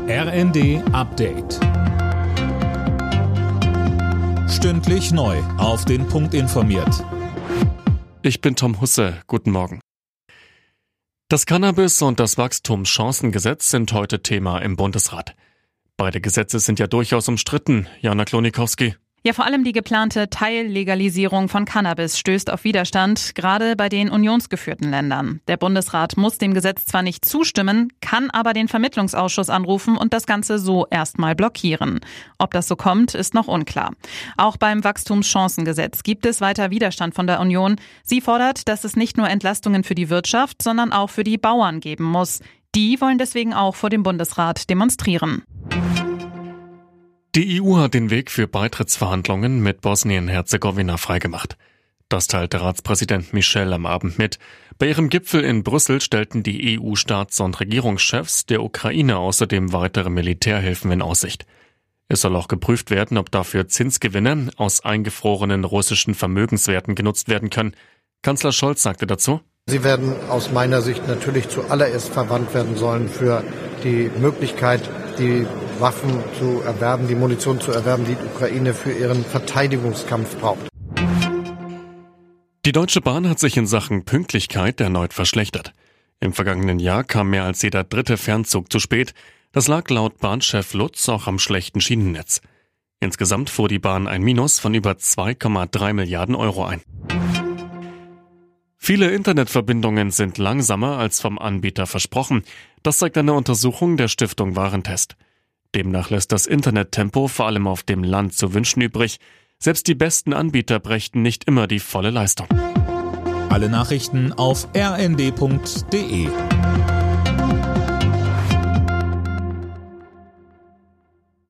RND Update. Stündlich neu auf den Punkt informiert. Ich bin Tom Husse. Guten Morgen. Das Cannabis- und das Wachstumschancengesetz sind heute Thema im Bundesrat. Beide Gesetze sind ja durchaus umstritten. Jana Klonikowski. Ja, vor allem die geplante Teillegalisierung von Cannabis stößt auf Widerstand, gerade bei den unionsgeführten Ländern. Der Bundesrat muss dem Gesetz zwar nicht zustimmen, kann aber den Vermittlungsausschuss anrufen und das Ganze so erstmal blockieren. Ob das so kommt, ist noch unklar. Auch beim Wachstumschancengesetz gibt es weiter Widerstand von der Union. Sie fordert, dass es nicht nur Entlastungen für die Wirtschaft, sondern auch für die Bauern geben muss. Die wollen deswegen auch vor dem Bundesrat demonstrieren. Die EU hat den Weg für Beitrittsverhandlungen mit Bosnien-Herzegowina freigemacht. Das teilte Ratspräsident Michel am Abend mit. Bei ihrem Gipfel in Brüssel stellten die EU-Staats- und Regierungschefs der Ukraine außerdem weitere Militärhilfen in Aussicht. Es soll auch geprüft werden, ob dafür Zinsgewinne aus eingefrorenen russischen Vermögenswerten genutzt werden können. Kanzler Scholz sagte dazu: Sie werden aus meiner Sicht natürlich zuallererst verwandt werden sollen für die Möglichkeit, die Waffen zu erwerben, die Munition zu erwerben, die Ukraine für ihren Verteidigungskampf braucht. Die Deutsche Bahn hat sich in Sachen Pünktlichkeit erneut verschlechtert. Im vergangenen Jahr kam mehr als jeder dritte Fernzug zu spät. Das lag laut Bahnchef Lutz auch am schlechten Schienennetz. Insgesamt fuhr die Bahn ein Minus von über 2,3 Milliarden Euro ein. Viele Internetverbindungen sind langsamer als vom Anbieter versprochen. Das zeigt eine Untersuchung der Stiftung Warentest. Demnach lässt das Internettempo vor allem auf dem Land zu wünschen übrig. Selbst die besten Anbieter brächten nicht immer die volle Leistung. Alle Nachrichten auf rnd.de.